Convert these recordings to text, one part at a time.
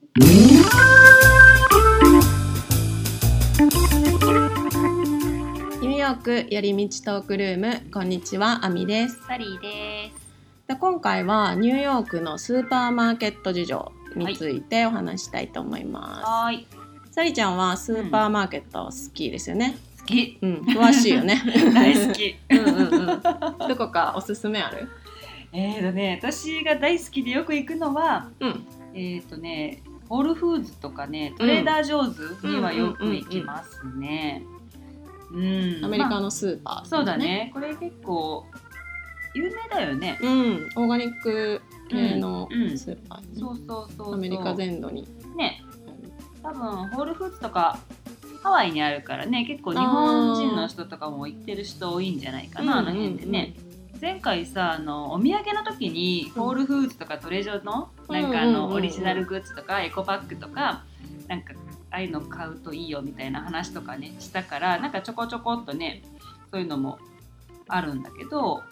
ニューヨーク寄り道トークルーム、こんにちは、あみです。 サリーです。 で、今回はニューヨークのスーパーマーケット事情についてお話したいと思います。 はい。 サリちゃんはスーパーマーケット好きですよね。 好き。 詳しいよね。 大好き。 どこかおすすめある？ 私が大好きでよく行くのは、ホールフーズとかね、トレーダー・ジョーズにはよく行きますね。 アメリカのスーパー、 そうだね。これ結構有名だよね。 オーガニック系のスーパー、 そうアメリカ全土にね。多分ホールフーズとかハワイにあるからね、結構日本人の人とかも行ってる人多いんじゃないかな、あの辺でね。前回さ、お土産の時にホールフーズとかトレジョのなんかオリジナルグッズとかエコパックとかなんかああいうの買うといいよみたいな話とかねしたから、なんかちょこちょこっとねそういうのもあるんだけど、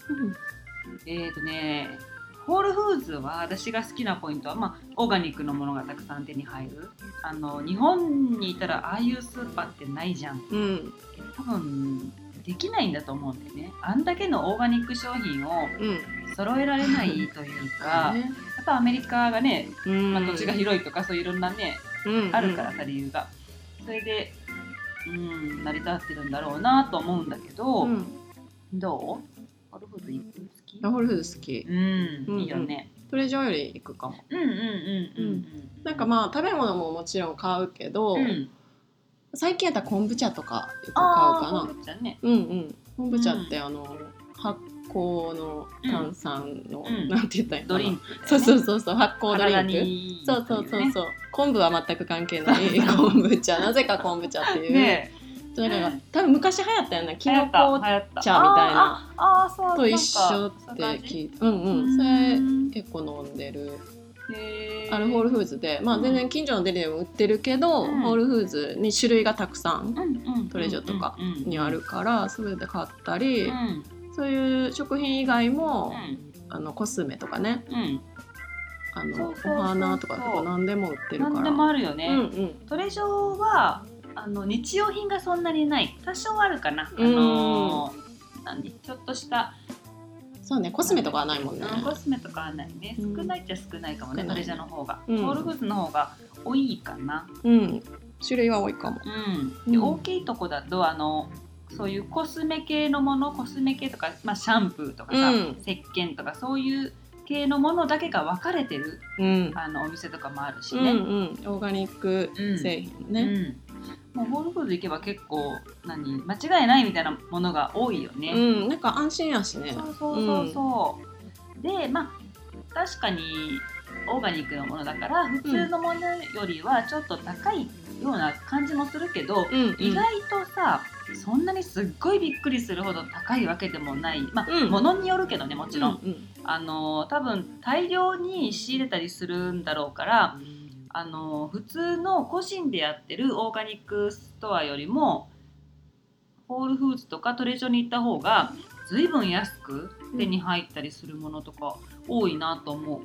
ホールフーズは私が好きなポイントは、オーガニックのものがたくさん手に入る。日本にいたらああいうスーパーってないじゃん。多分できないんだと思うんだよね。あんだけのオーガニック商品を揃えられないというか、やっぱアメリカがね、土地が広いとかそういういろんなね、あるからさ、理由が。それで、成り立ってるんだろうなと思うんだけど、どう？ホールフーズ好き？ ホールフーズ好き。 いいよね。 トレジョより行くかも。なんか食べ物ももちろん買うけど、最近やったら昆布茶とかよく買うかな。 昆布茶ね。 昆布茶って発酵の炭酸の、なんて言ったらいいのかな、 ドリンク、 そう発酵ドリンク。そう昆布は全く関係ない昆布茶、なぜか昆布茶っていう。だから多分昔流行ったよね、キノコ茶みたいなと一緒って聞いて、それ結構飲んでる。あるホールフーズで、全然近所のデリでも売ってるけど、ホールフーズに種類がたくさん、トレジョとかにあるから、それで買ったり、そういう食品以外も、コスメとかね、お花とか何でも売ってるから。 何でもあるよね。トレジョは日用品がそんなにない。多少あるかな。ちょっとしたそうね、コスメとかはないもんね。 コスメとかはないね。少ないっちゃ少ないかもね、トレジャーの方が。ホールフーズの方が多いかな。 種類は多いかも。 で、大きいとこだとそういうコスメ系のもの、コスメ系とか、シャンプーとかさ、石鹸とかそういう系のものだけが分かれてる、お店とかもあるしね。オーガニック製品ね。 もうホールフーズ行けば結構間違いないみたいなものが多いよね。 なんか安心やしね。 そうで、確かにオーガニックのものだから普通のものよりはちょっと高いような感じもするけど、意外とさそんなにすっごいびっくりするほど高いわけでもない。ものによるけどね、もちろん。多分大量に仕入れたりするんだろうから、普通の個人でやってるオーガニックストアよりもホールフーズとかトレジョに行った方が随分安く手に入ったりするものとか多いなと思う。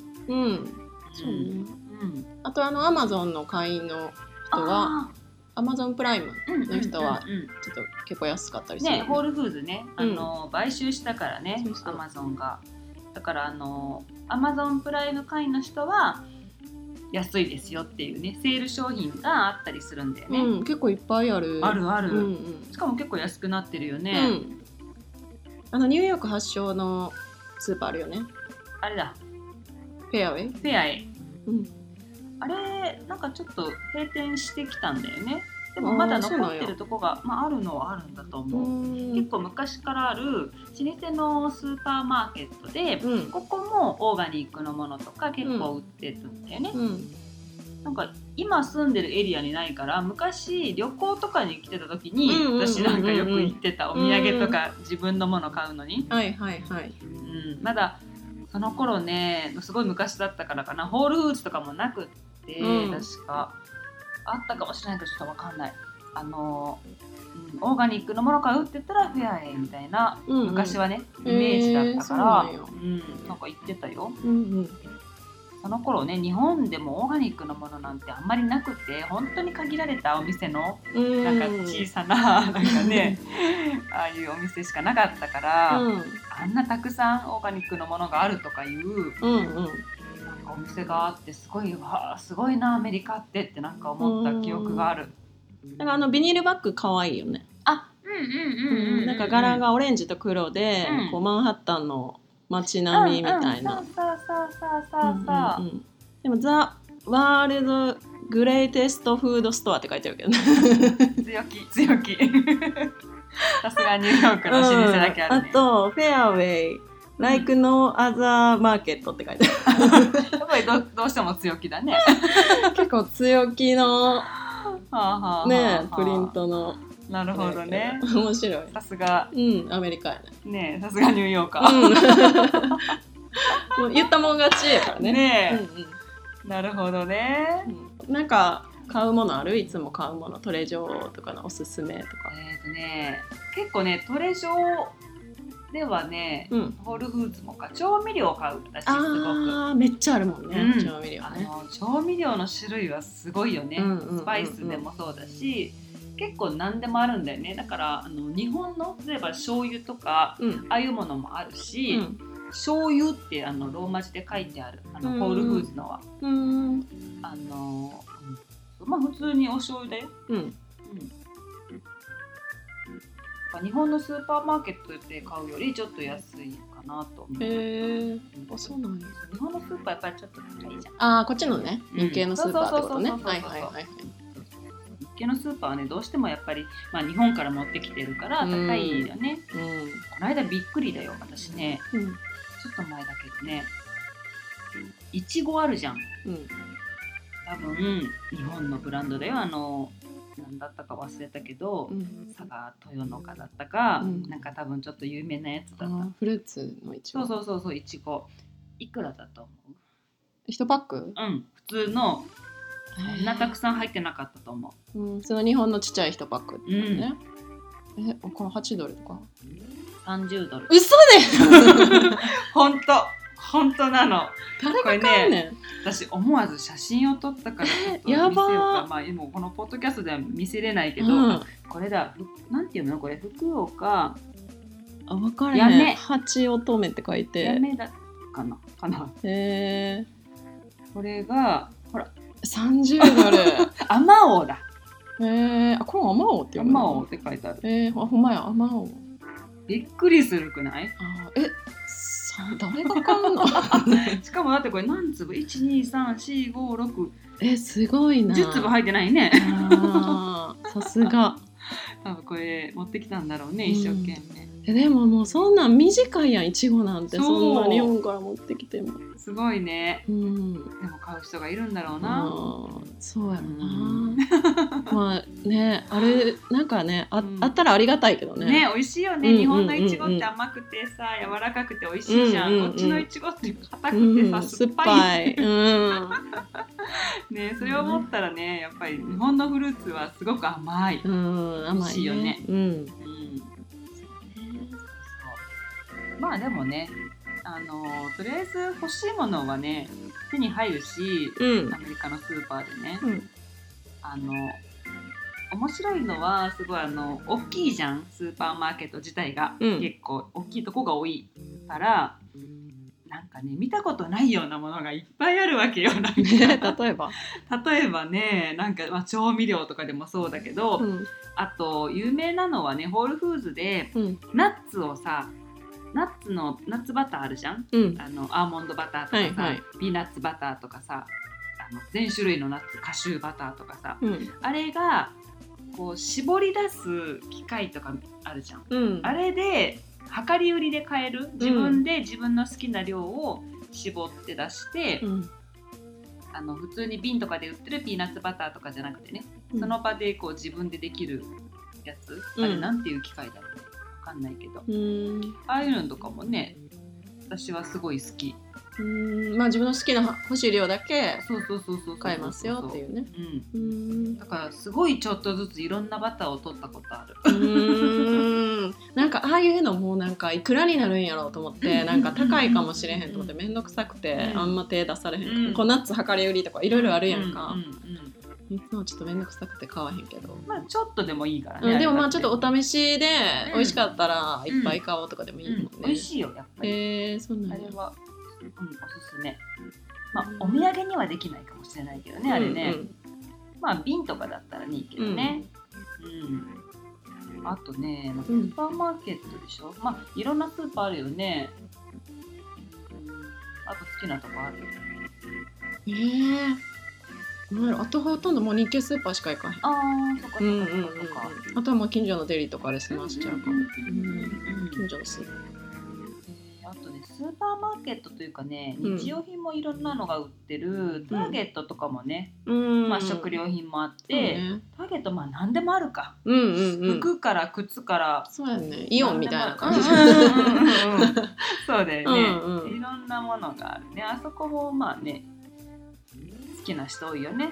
あとアマゾンの会員の人はアマゾンプライムの人はちょっと結構安かったりする、 ホールフーズね、買収したからね、アマゾンが。だからアマゾンプライム会員の人は安いですよっていうね、セール商品があったりするんだよね。 結構いっぱいある。 しかも結構安くなってるよね。 ニューヨーク発祥のスーパーあるよね。 あれだ。 フェアウェイ。 あれなんかちょっと閉店してきたんだよね。でもまだ残ってるとこがあるのはあるんだと思う。結構昔からある老舗のスーパーマーケットで、ここもオーガニックのものとか結構売ってるんだよね。なんか今住んでるエリアにないから、昔旅行とかに来てた時に私なんかよく行ってた、お土産とか自分のもの買うのに。まだその頃ね、すごい昔だったからかな、ホールフーズとかもなくって、確かあったかもしれないけどちょっと分かんない。オーガニックのもの買うって言ったらフェアウェイみたいな、昔はねイメージだったから、なんか言ってたよ。 その頃ね、日本でもオーガニックのものなんてあんまりなくて、本当に限られたお店のなんか小さななんかねああいうお店しかなかったから、あんなたくさんオーガニックのものがあるとかいう、なんかお店があって、すごいなアメリカってなんか思った記憶がある。 なんかビニールバッグ可愛いよね。なんか柄がオレンジと黒で、こうマンハッタンの街並みみたいな。でもザ・ワールド・グレイテスト・フード・ストアって書いてあるけどね。 強気さすがニューヨークの老舗だけあるね。 あとフェアウェイ Like no other market って書いてある。 やっぱり どうしても強気だね。 結構強気のねプリントの。 なるほどね。 面白い。 さすがアメリカやね。 ねえ、さすがニューヨーカー。 もう言ったもん勝ちやからね。 ねえ、なるほどね。 なんか買うものある？いつも買うもの、トレジョーとかのおすすめとか。 結構ね、トレジョーではね、ホールフーズも調味料を買う私すごく。 めっちゃあるもんね、調味料ね。 調味料の種類はすごいよね。スパイスでもそうだし、結構何でもあるんだよね。だから日本の例えば醤油とか、ああいうものもあるし、醤油ってローマ字で書いてあるホールフーズのは、まあ普通にお醤油だよ。日本のスーパーマーケットで買うよりちょっと安いかなと思う。 そうなんや。 日本のスーパーやっぱりちょっと高いじゃん。 こっちのね、日系のスーパーってことね。 日系のスーパーはね、どうしてもやっぱり、日本から持ってきてるから高いよね。この間びっくりだよ、私ね、ちょっと前だけどね、いちごあるじゃん。多分日本のブランドだよ。何だったか忘れたけど、佐賀豊のかだったか、なんか多分ちょっと有名なやつだった。 フルーツのいちご。 そういちご。いくらだと思う ？1パック？ 普通のそんなたくさん入ってなかったと思う。その日本のちっちゃい1パックってね。この$8とか ？$30。 嘘で本当なの。 誰が買うねん。 私思わず写真を撮ったからちょっと見せようか。今このポッドキャストでは見せれないけど、これだ。なんていうのこれ、福岡。 分からへん。八乙女って書いて。 やめだかな。これがほら $30。 あまおうだ。 これあまおうって読むの？あまおうって書いてある。 ほんまや、あまおう。 びっくりするくない？ 誰が買うの？ しかもだってこれ何粒 ?1,2,3,4,5,6 すごいな。 10粒入ってないね。 さすが。 多分これ持ってきたんだろうね、一生懸命。 でももうそんなん短いやん、いちごなんて。そんな日本から持ってきてもすごいね。でも買う人がいるんだろうな。 そうやろな。まあね、あれなんかね、あったらありがたいけどね。 ね、美味しいよね。日本のいちごって甘くてさ、柔らかくて美味しいじゃん。こっちのいちごって硬くてさ、酸っぱい。ね、それを思ったらね、やっぱり日本のフルーツはすごく甘い。美味しいよね。まあでもね、とりあえず欲しいものはね手に入るし、アメリカのスーパーでね、面白いのはすごい大きいじゃん、スーパーマーケット自体が、結構大きいとこが多いからなんかね見たことないようなものがいっぱいあるわけよ。 例えばね、なんか、調味料とかでもそうだけど、あと有名なのはね、ホールフーズで、ナッツをさ、ナッツバターあるじゃん、アーモンドバターとかさ、ピーナッツバターとかさ、全種類のナッツ、カシューバターとかさ、あれがこう絞り出す機械とかあるじゃん、あれで量り売りで買える、自分で自分の好きな量を絞って出して、普通に瓶とかで売ってるピーナッツバターとかじゃなくてね、その場でこう自分でできるやつ、あれなんていう機械だろうね、わかんないけど、ああいうのとかもね私はすごい好き。 まあ自分の好きな欲しい量だけ買えますよっていうね。 だからすごいちょっとずついろんなバターを取ったことある。 なんかああいうのもなんかいくらになるんやろうと思ってなんか高いかもしれへんと思ってめんどくさくてあんま手出されへん、こうナッツ量り売りとかいろいろあるやんか、いつもちょっとめんどくさくて買わへんけど、 まあちょっとでもいいからね、 でもまあちょっとお試しで美味しかったらいっぱい買おうとかでもいいもんね、 美味しいよやっぱり、 そんなんあれは、おすすめ。まあお土産にはできないかもしれないけどね、あれね、まあ瓶とかだったらいいけどね、あとね、スーパーマーケットでしょ、まあいろんなスーパーあるよね。あと好きなとこある？ あとほとんどもう日系スーパーしか行かへん。 そっかそっか。 あとはもう近所のデリとかで済ましちゃうかも。近所のスーパー。 あとね、スーパーマーケットというかね、日用品もいろんなのが売ってる、ターゲットとかもね、まあ食料品もあって、ターゲットまあ何でもあるか、服から靴から、 そうやね、イオンみたいな感じ。 そうだよね、いろんなものがあるね。あそこもまあね好きな人多いよね。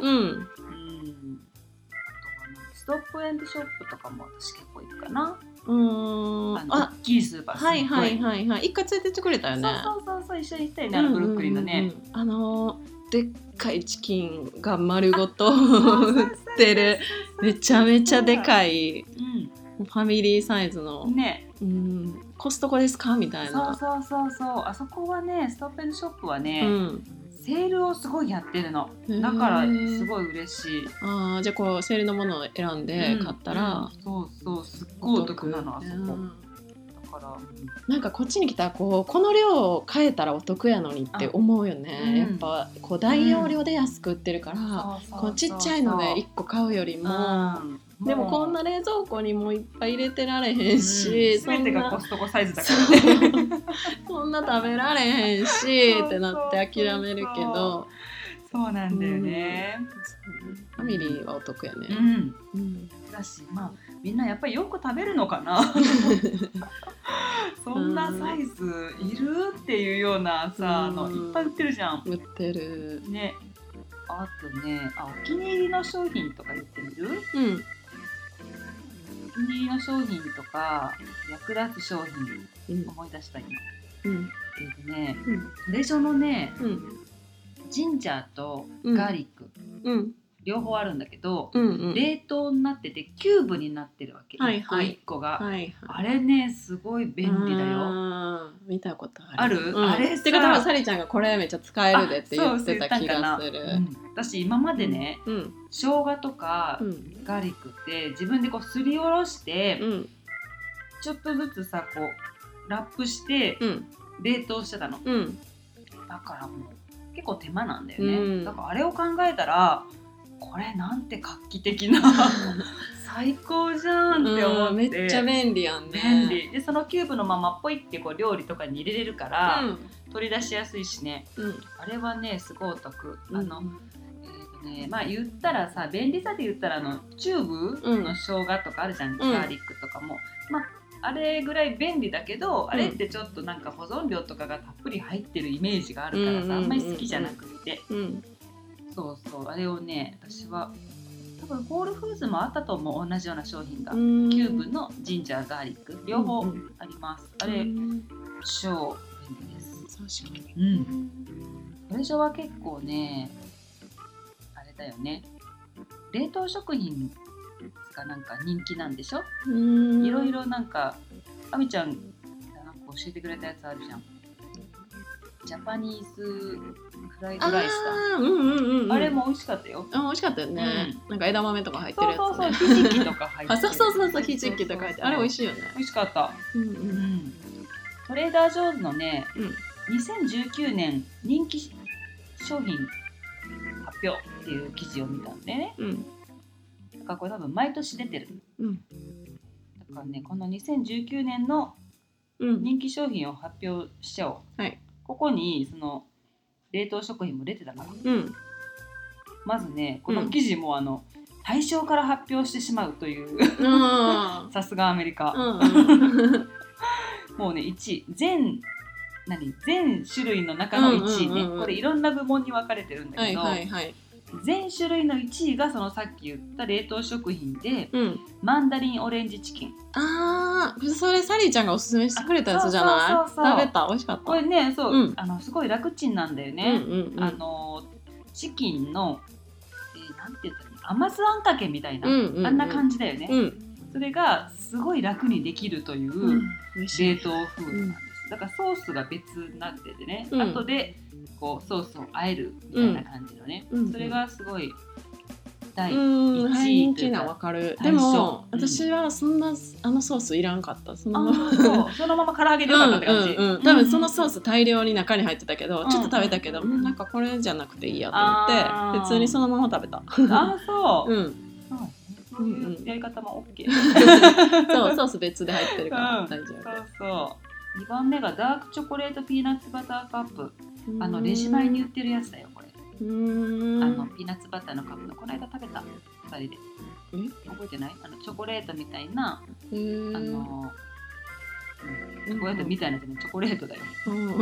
ストップエンドショップとかも私結構行くかな。大きいスーパーすごい。 一回連れてってくれたよね。 そう一緒に行ったよね、ブルックリンのね。 でっかいチキンが丸ごと売ってるめちゃめちゃでかいファミリーサイズのね、コストコですかみたいな。 そうあそこはね、ストップエンドショップはね、セールをすごいやってるの。だからすごい嬉しい。 じゃあこうセールのものを選んで買ったら、 そうすっごいお得なの、あそこ。だからなんかこっちに来たらこの量買えたらお得やのにって思うよね。やっぱこう大容量で安く売ってるから、こうちっちゃいので1個買うよりも。でもこんな冷蔵庫にもいっぱい入れてられへんし、 全てがコストコサイズだからね。 そんな食べられへんしってなって諦めるけど、 そうなんだよね。 ファミリーはお得やね。 だし、まあみんなやっぱりよく食べるのかな。そんなサイズいるっていうようなさ、いっぱい売ってるじゃん。 売ってるね。あとね、お気に入りの商品とか言ってみる？お気に入りの商品とか役立つ商品、思い出した今。トレジョのね、ジンジャーとガーリック、両方あるんだけど、冷凍になっててキューブになってるわけ、1個が、あれねすごい便利だよ。 見たことある？あれってか多分サリちゃんがこれめっちゃ使えるでって言ってた気がする。 私今までね、生姜とかガーリックって自分でこうすりおろして、ちょっとずつさこうラップして冷凍してたの、だからもう結構手間なんだよね、だからあれを考えたらこれなんて画期的な最高じゃんって思って、 めっちゃ便利やんね。 便利で、そのキューブのままポイってこう料理とかに入れれるから、取り出しやすいしね、あれはねすごいお得。まあ言ったらさ、便利さで言ったらチューブの生姜とかあるじゃん、ガーリックとかも、まああれぐらい便利だけど、あれってちょっとなんか保存料とかがたっぷり入ってるイメージがあるからさ、あんまり好きじゃなくて、そうあれをね、私は多分ホールフーズもあったと思う、同じような商品が、キューブのジンジャーガーリック両方あります、あれ超便利です。確かに。トレジョは結構ねあれだよね、冷凍食品がなんか人気なんでしょ。いろいろなんかあみちゃんがなんか教えてくれたやつあるじゃん、ジャパニーズフライドライスだ。あれも美味しかったよ。 美味しかったよね。なんか枝豆とか入ってるやつね。 そうひじきとか入ってる。 そうひじきとか入ってる。あれ美味しいよね。 美味しかった。トレーダー・ジョーズのね、2019年人気商品発表っていう記事を見たんでね。だからこれ多分毎年出てる。だからね、この2019年の人気商品を発表しちゃおう。ここにその冷凍食品も出てたから、まずねこの記事も対象から発表してしまうというさすがアメリカ、もうね1位全種類の中の1位ね、これいろんな部門に分かれてるんだけど、 全種類の1位がそのさっき言った冷凍食品で、 うん、 マンダリンオレンジチキン。 それサリーちゃんがおすすめしてくれたやつじゃない？ そう食べた、美味しかった。 これね、そう、 うん、 すごい楽ちんなんだよね。 うんうんうん、 チキンの、なんて言ったらいいの、甘酢あんかけみたいな、 うんうんうん、 あんな感じだよね、 うん、 それがすごい楽にできるという冷凍フードなんです、だからソースが別になっててね、後でこうソースを和えるみたいな感じのね、それがすごい第1位というか、 わかる。でも私はそんなソースいらんかった。そのまま唐揚げでよかったって感じ。 多分そのソース大量に中に入ってたけど、ちょっと食べたけど、なんかこれじゃなくていいやと思って普通にそのまま食べた。 そう。そういうやり方も OK。 そう、ソース別で入ってるから大丈夫。 そう2番目がダークチョコレートピーナッツバターカップ。レジ前に売ってるやつだよこれ。ピーナッツバターのカップのこの間食べた2人で。覚えてない？チョコレートみたいなチョコレートみたいなチョコレートだよ。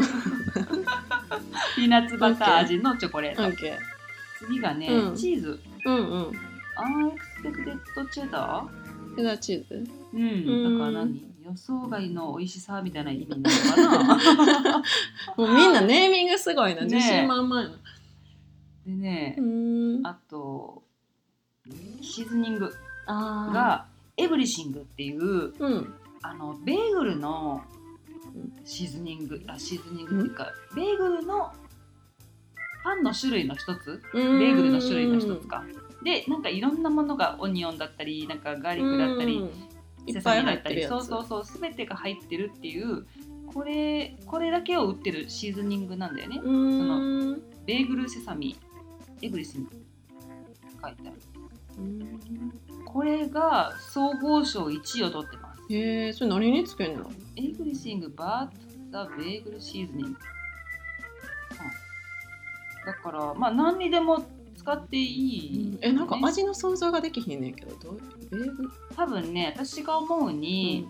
ピーナッツバター味のチョコレート。次がね、チーズ。アンエクスペクテッドチェダー？ チェダーチーズ？ だから何？予想外の美味しさみたいな意味なのかな。 もうみんなネーミングすごいな、自信満々やな。 でね、あとシーズニングがエブリシングっていう、ベーグルのシーズニングっていうか、ベーグルのパンの種類の一つ、ベーグルの種類の一つかで、なんかいろんなものがオニオンだったり、なんかガーリックだったり、セサミだったり、全てが入ってるっていう、これだけを売ってるシーズニングなんだよね。そのベーグルセサミエブリシング書いてある。これが総合賞1位を取ってます。 へえ、それ何につけるの？ エブリシングバーザベーグルシーズニング。だからまあ何にでも使っていい、 ね。なんか味の想像ができひんねんけど、 多分ね、私が思うに、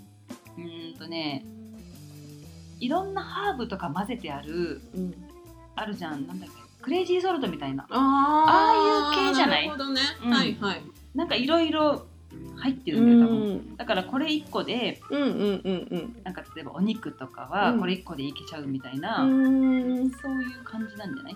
いろんなハーブとか混ぜてある、あるじゃん、なんだっけ、クレイジーソルトみたいな、ああいう系じゃない？ なるほどね。はいはい。 なんかいろいろ入ってるんだよ多分。だからこれ1個で、なんか例えばお肉とかはこれ1個でいけちゃうみたいな、そういう感じなんじゃない？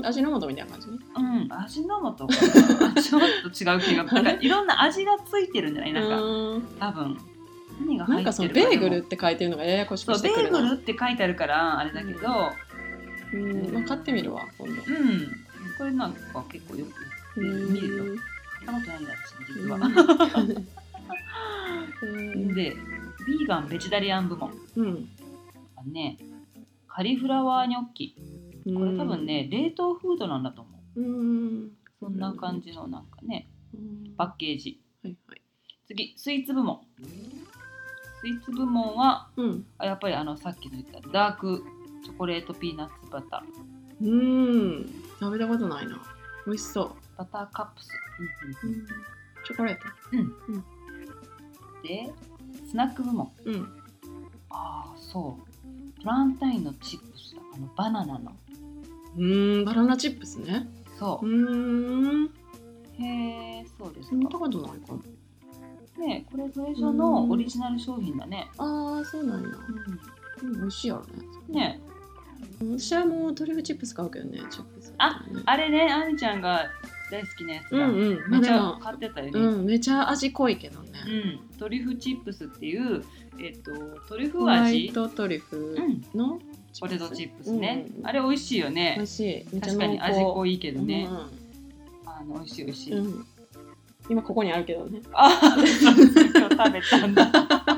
味の素みたいな感じね。 味の素かちょっと違う気が、なんかいろんな味がついてるんじゃない？なんか多分何が入ってるか。 なんかそのベーグルって書いてるのがややこしくしてくるな。 ベーグルって書いてあるからあれだけど、 買ってみるわ今度。 これなんか結構よく見るよ。買ったことないんだ私実は。で、ビーガンベジタリアン部門、ね、カリフラワーニョッキ、これ多分ね冷凍フードなんだと思う。そんな感じのなんかねパッケージ。次、スイーツ部門。スイーツ部門は、やっぱりさっきの言ったダークチョコレートピーナッツバター。 食べたことないな。美味しそう。 バターカップス。 チョコレート。 で、スナック部門。そう。プランタインのチップスだ。バナナの。 バナナチップスね。 そう。へえ、そうですか。 見たことないかも。 ね、これトレジョのオリジナル商品だね。 そうなんや。美味しいやろね。 ね。 私はもうトリュフチップス買うけどね、チップス。 あれね、あみちゃんが大好きなやつだ。めちゃ買ってたよね。 めちゃ味濃いけどね。 トリュフチップスっていう、トリュフ味。 ホワイトトリュフのポテトチップスね。あれ美味しいよね。 美味しい。 確かに味濃いけどね。美味しい美味しい。 今ここにあるけどね。 今日食べたんだ。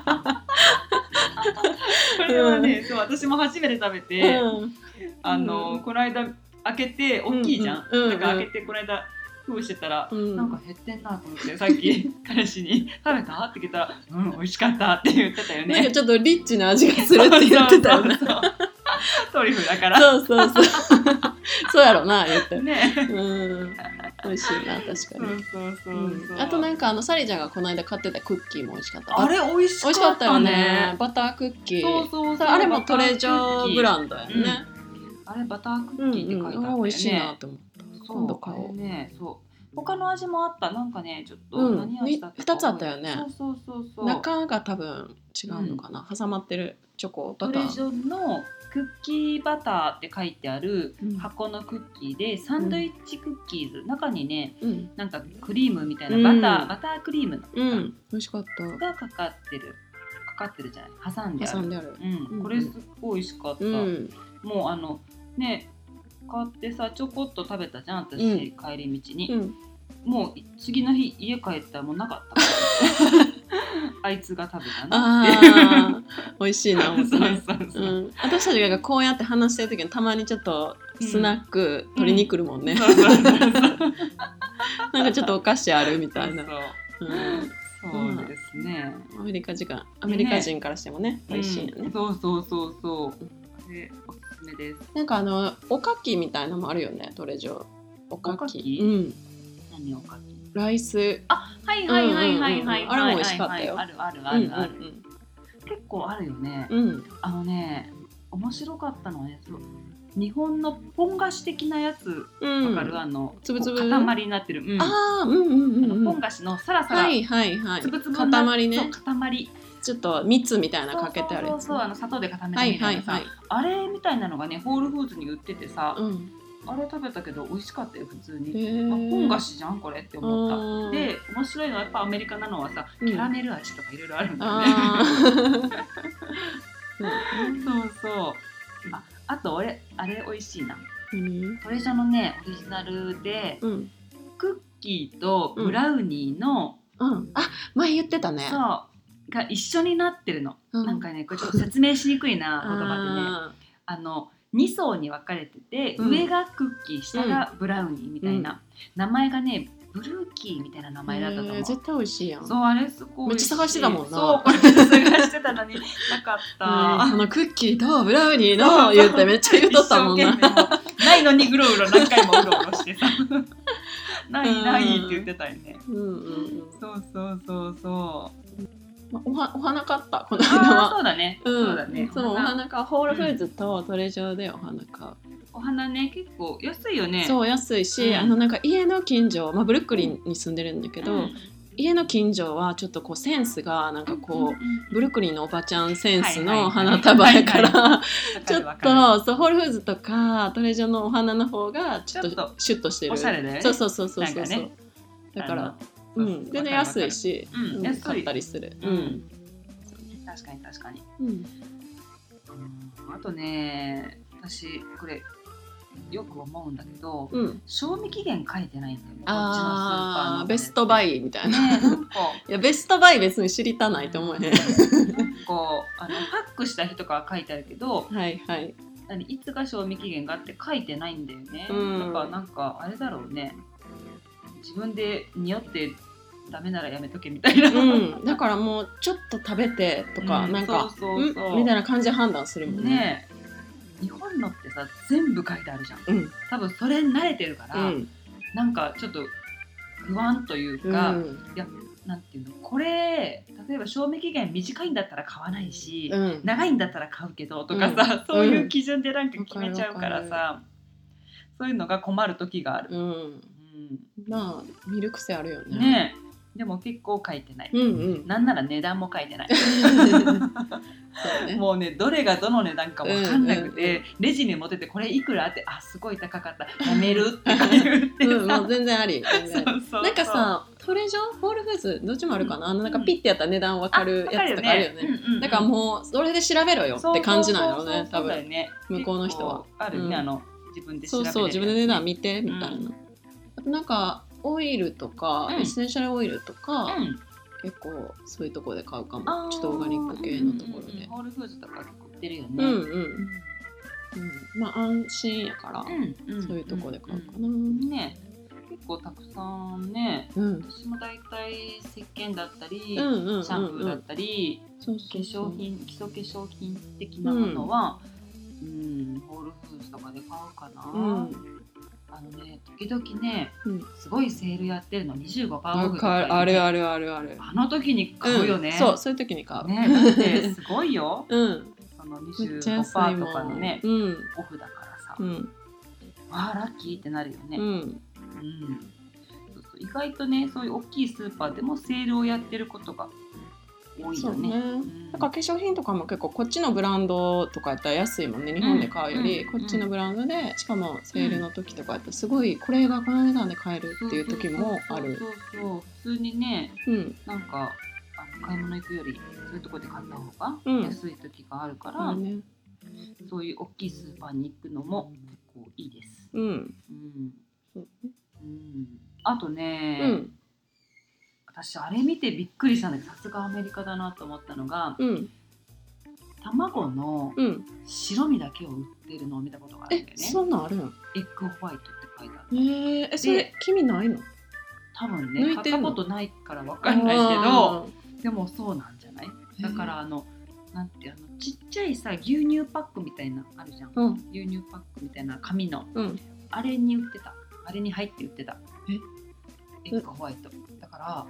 これはね、私も初めて食べて、この間開けて大きいじゃん。だから開けてこの間封してたら、なんか減ってんなと思って、さっき彼氏に食べたって聞いたら、美味しかったって言ってたよね。 なんかちょっとリッチな味がするって言ってたよね。 トリュフだから。 そうやろな言ってね。 美味しいな、確かに。あとなんかサリちゃんがこの間買ってたクッキーも美味しかった。 あれ美味しかったよね。バタークッキー。あれもトレジョブランドやね。 あれバタークッキーって書いてあったよね。 美味しいなと思った。 今度買おうね。そう他の味もあった。なんかねちょっと何味だったか、 2つあったよね。 そう中が多分違うのかな、挟まってるチョコバター。 トレジョのクッキーバターって書いてある箱のクッキーで、サンドイッチクッキーズ、中にね、なんかクリームみたいなバタークリームの美味しかったがかかってるじゃない、挟んである。これすっごい美味しかった。もうね買ってさちょこっと食べたじゃん私、帰り道に、もう次の日家帰ったらもうなかったあいつが食べたなって美味しいな思ってね。私たちがこうやって話してる時にたまにちょっとスナック取りに来るもんね。なんかちょっとお菓子あるみたいな。 そうですね。 アメリカ人からしてもね美味しいよね。 そうあれおすすめです。 なんかおかきみたいなのもあるよね、トレジョ。おかき？ 何おかき？ ライス。 はい。あれも美味しかったよ。 ある。結構あるよね。面白かったのはね、日本のポン菓子的なやつわかる？ つぶつぶ塊になってる。ポン菓子のサラサラつぶつぶ塊ね。 塊。 ちょっと蜜みたいなかけてあるやつ。 砂糖で固めたみたいなさ、あれみたいなのがねホールフーズに売っててさ、あれ食べたけど美味しかったよ普通に。ポン菓子じゃんこれって思った。で面白いのはやっぱアメリカなのはさ、キャラメル味とかいろいろあるんだよね。そうあとあれ美味しいな。トレジョのねオリジナルで、クッキーとブラウニーの、 前言ってたね。 そうが一緒になってるの。なんかねこれちょっと説明しにくいな言葉でね。2層に分かれてて、上がクッキー下がブラウニーみたいな、名前がねブルーキーみたいな名前だったと思う。 絶対美味しいやん。 そうあれすごいめっちゃ探してたもんな。 そうこれ探してたのになかった。 クッキーとブラウニーの言ってめっちゃ言うとったもんな。 ないのにうろ何回もうろしてさないって言ってたよね。そうお花買ったこの間は。 そうだね。 そのお花買う、ホールフーズとトレジョでお花買う。 お花ね結構安いよね。 そう安いし、なんか家の近所、ブルックリンに住んでるんだけど、家の近所はちょっとこうセンスがなんかこう、ブルックリンのおばちゃんセンスの花束やからちょっとそうホールフーズとかトレジョのお花の方がちょっとシュッとしてる。 おしゃれだよね。 そうだから全然安いし、買ったりする。 確かに。あとね私これよく思うんだけど、賞味期限書いてないんだよね。こっちのスーパーのベストバイみたいな。いやベストバイ別に知りたないと思うね。 パックした日とかは書いてあるけど、いつが賞味期限があって書いてないんだよね。だからなんかあれだろうね。自分で匂ってダメならやめとけみたいな。だからもうちょっと食べてとか、なんかみたいな感じで判断するもんね。日本のってさ全部書いてあるじゃん。多分それに慣れてるから、なんかちょっと不安というか、いやなんていうのこれ例えば賞味期限短いんだったら買わないし、長いんだったら買うけどとかさ、そういう基準でなんか決めちゃうからさ、そういうのが困る時がある。まあ見る癖あるよね。でも結構書いてない。なんなら値段も書いてない。もうねどれがどの値段か分かんなくて、レジに持っててこれいくらってすごい高かったやめるって言ってさ、全然あり。なんかさトレジョホールフーズどっちもあるかな、なんかピッてやったら値段分かるやつとかあるよね。だからもうそれで調べろよって感じなんやろね多分向こうの人は。あるね自分で調べる。そう自分で値段見てみたいな。あとなんかオイルとか、エッセンシャルオイルとか、結構そういうところで買うかも。ちょっとオーガニック系のところで。ホールフーズとか結構売ってるよね。まあ安心やから、そういうところで買うかな。ね、結構たくさんね。私もだいたい石鹸だったり、シャンプーだったり、化粧品、基礎化粧品的なものは、ホールフーズとかで買うかな。時々ね、すごいセールやってるの 25% オフとか、ある。あの時に買うよね。そういう時に買う。ね、だってすごいよ。その 25% とかのね、オフだからさ。 あーラッキーってなるよね。 うん、 そうそう、意外とねそういう大きいスーパーでもセールをやってることが多いよね。 だから化粧品とかも結構こっちのブランドとかやったら安いもんね、日本で買うより、こっちのブランドでしかもセールの時とかやったらすごいこれがこの値段で買えるっていう時もある。 そう普通にね、なんか買い物行くよりそういうところで買った方が安い時があるから、そういう大きいスーパーに行くのも結構いいです。あとね、私あれ見てびっくりしたんだけど、さすがアメリカだなと思ったのが、卵の白身だけを売ってるのを見たことがあるんだよね。 そんなんあるの？ エッグホワイトって書いてある。 それ黄身ないの？ 多分ね、買ったことないから分かんないけど、でもそうなんじゃない？だからなんてちっちゃいさ牛乳パックみたいなあるじゃん、牛乳パックみたいな紙の、あれに売ってた、あれに入って売ってた。エッグホワイトだから、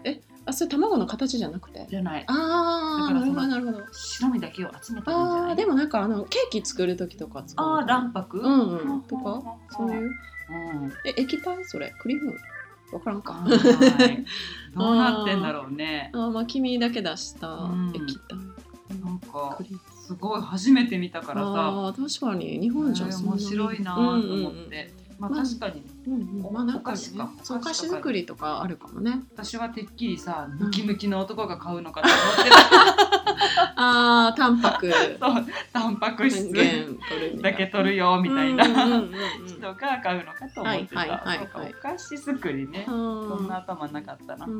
それ卵の形じゃなくて？ じゃない。 だからなるほど。 白身だけを集めてるんじゃない？ でもなんかケーキ作る時とか使う。 卵白？ とかそういう。液体それクリーム？わからんか。 どうなってんだろうね。 黄身だけ出した液体。 なんかすごい初めて見たからさ。 確かに日本じゃ面白いなと思って。確かにお菓子か。お菓子作りとかあるかもね。 私はてっきりさムキムキの男が買うのかと思ってた。 タンパク。 そうタンパク質だけ取るよみたいな人が買うのかと思ってた。お菓子作りね。そんな頭なかったな。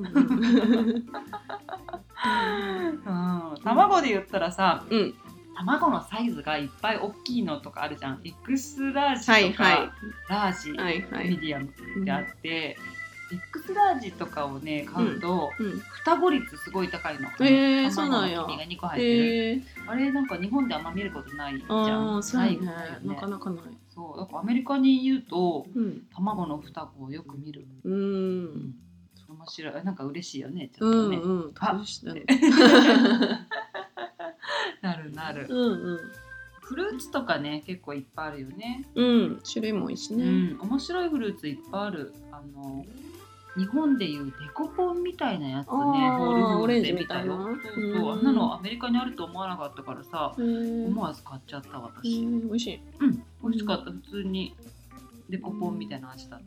卵で言ったらさ。卵のサイズがいっぱい大きいのとかあるじゃん。エクスラージとかラージ、ミディアムってあって、エクスラージとかをね買うと双子率すごい高いの。 そうなんや。 卵の黄身が2個入ってる。あれなんか日本であんま見ることないじゃん。 そうね。なかなかない。 そうだからアメリカにいると卵の双子をよく見る。面白い。なんか嬉しいよね。ちょっとね。なる。フルーツとかね結構いっぱいあるよね。 種類も多いしね。 面白いフルーツいっぱいある。日本でいうデコポンみたいなやつね、ホールフルーツで見たよ。そうあんなのアメリカにあると思わなかったからさ、思わず買っちゃった私。 美味しい。 美味しかった。普通にデコポンみたいな味だった。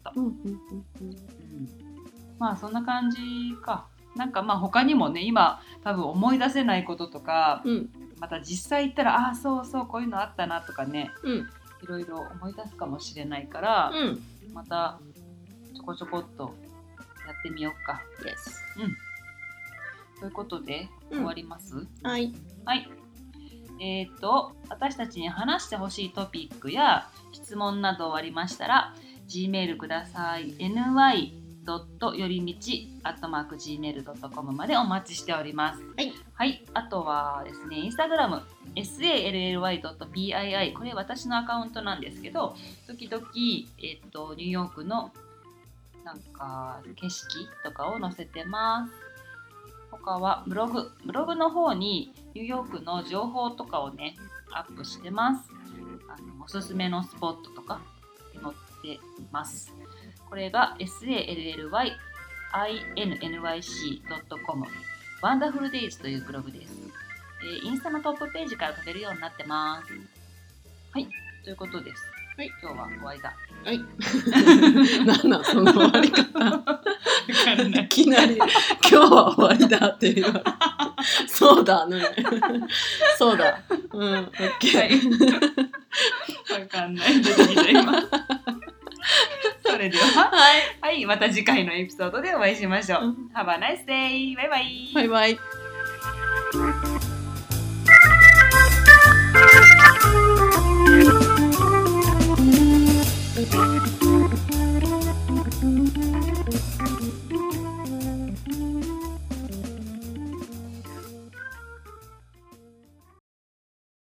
まあそんな感じか。なんかまあ他にもね今多分思い出せないこととか、また実際行ったらそうそうこういうのあったなとかね、いろいろ思い出すかもしれないから、またちょこちょこっとやってみようか。ということで終わります？ はい。 私たちに話してほしいトピックや質問などありましたら Gmail ください。よりみち@gmail.com までお待ちしております。あとはですね、インスタグラム sally.pii これ私のアカウントなんですけど、時々ニューヨークのなんか景色とかを載せてます。他はブログの方にニューヨークの情報とかをねアップしてます。おすすめのスポットとか載ってます。これが sally.innyc.com ワンダフルデイズというブログです。インスタのトップページから飛べるようになってます。ということです。今日は終わりだ。 なんなんその終わり方。いきなり今日は終わりだって言われる。そうだね。そうだ。オッケー。わかんない。出てきた今。それでは、また次回のエピソードでお会いしましょう。Have a nice day! バイバイ！ バイバイ！